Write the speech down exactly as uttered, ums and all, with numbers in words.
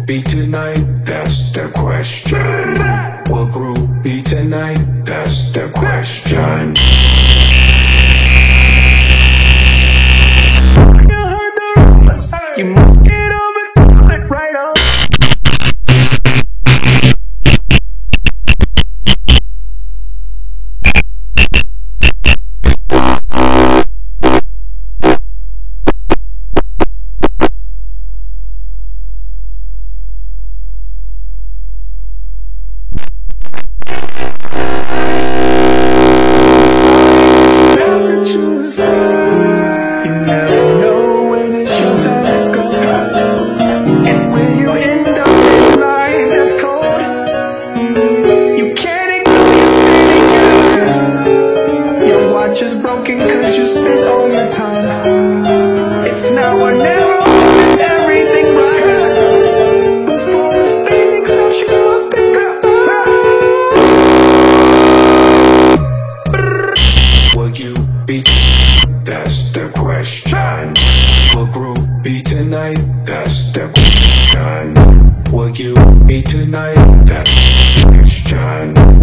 be tonight? That's the question. Will group be tonight? That's the question. You heard the rumors, you must get over to it right on. Just broken cause you spent all your time. It's now or never, it's everything right. Before the spinning stops, you must pick a side. Will you be? That's the question. Will group be tonight? That's the question. Will you be tonight? That's the question.